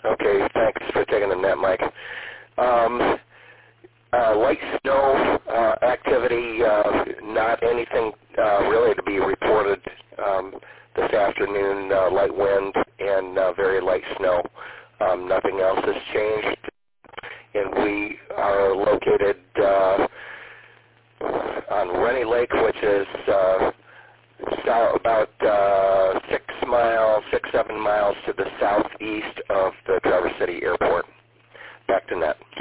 Okay, thanks for taking the net, Mike. Light snow activity, not anything really to be reported this afternoon. Light wind and very light snow. Nothing else has changed. And we are located on Rennie Lake, which is about 7 miles to the southeast of the Traverse City Airport. Back to net.